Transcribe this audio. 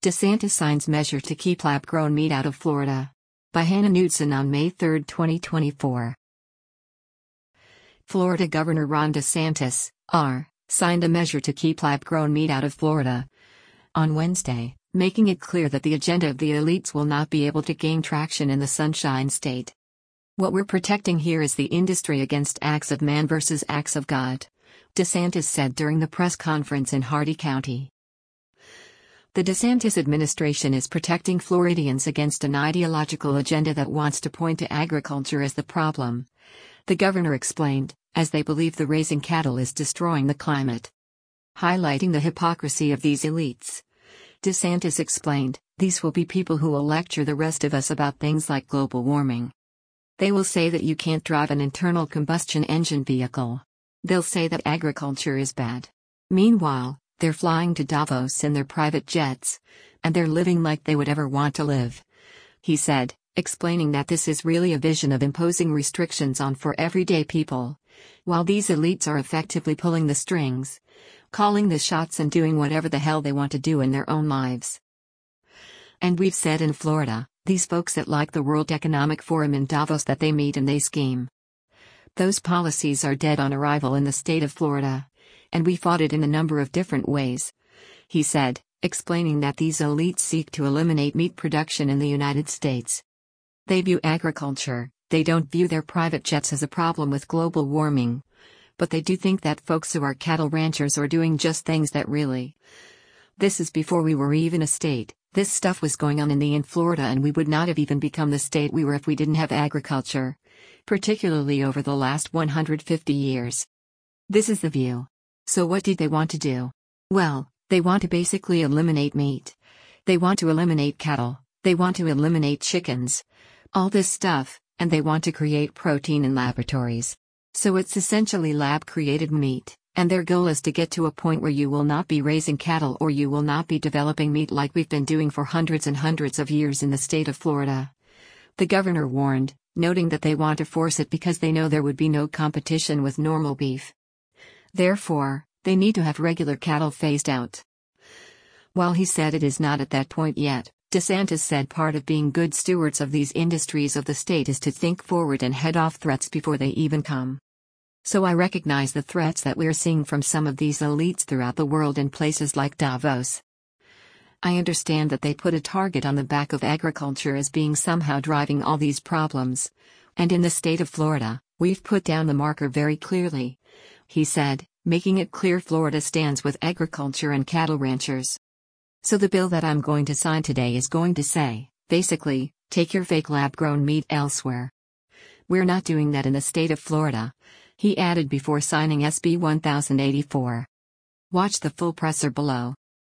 DeSantis signs measure to keep lab-grown meat out of Florida. By Hannah Knudsen on May 3, 2024. Florida Governor Ron DeSantis, R., signed a measure to keep lab-grown meat out of Florida on Wednesday, making it clear that the agenda of the elites will not be able to gain traction in the Sunshine State. What we're protecting here is the industry against acts of man versus acts of God, DeSantis said during the press conference in Hardee County. The DeSantis administration is protecting Floridians against an ideological agenda that wants to point to agriculture as the problem, the governor explained, as they believe the raising cattle is destroying the climate. Highlighting the hypocrisy of these elites, DeSantis explained, these will be people who will lecture the rest of us about things like global warming. They will say that you can't drive an internal combustion engine vehicle. They'll say that agriculture is bad. Meanwhile, they're flying to Davos in their private jets, and they're living like they would ever want to live. He said, explaining that this is really a vision of imposing restrictions on for everyday people, while these elites are effectively pulling the strings, calling the shots and doing whatever the hell they want to do in their own lives. And we've said in Florida, these folks that like the World Economic Forum in Davos that they meet and they scheme. Those policies are dead on arrival in the state of Florida, and we fought it in a number of different ways, he said, explaining that these elites seek to eliminate meat production in the United States. They view agriculture, they don't view their private jets as a problem with global warming, but they do think that folks who are cattle ranchers are doing just things that really. This is before we were even a state. This stuff was going on in Florida, and we would not have even become the state we were if we didn't have agriculture, particularly over the last 150 years. This is the view. So what did they want to do? Well, they want to basically eliminate meat. They want to eliminate cattle. They want to eliminate chickens. All this stuff, and they want to create protein in laboratories. So it's essentially lab-created meat. And their goal is to get to a point where you will not be raising cattle or you will not be developing meat like we've been doing for hundreds and hundreds of years in the state of Florida. The governor warned, noting that they want to force it because they know there would be no competition with normal beef. Therefore, they need to have regular cattle phased out. While he said it is not at that point yet, DeSantis said part of being good stewards of these industries of the state is to think forward and head off threats before they even come. So I recognize the threats that we're seeing from some of these elites throughout the world in places like Davos. I understand that they put a target on the back of agriculture as being somehow driving all these problems. And in the state of Florida, we've put down the marker very clearly, he said, making it clear Florida stands with agriculture and cattle ranchers. So the bill that I'm going to sign today is going to say, basically, take your fake lab-grown meat elsewhere. We're not doing that in the state of Florida, he added before signing SB 1084. Watch the full presser below.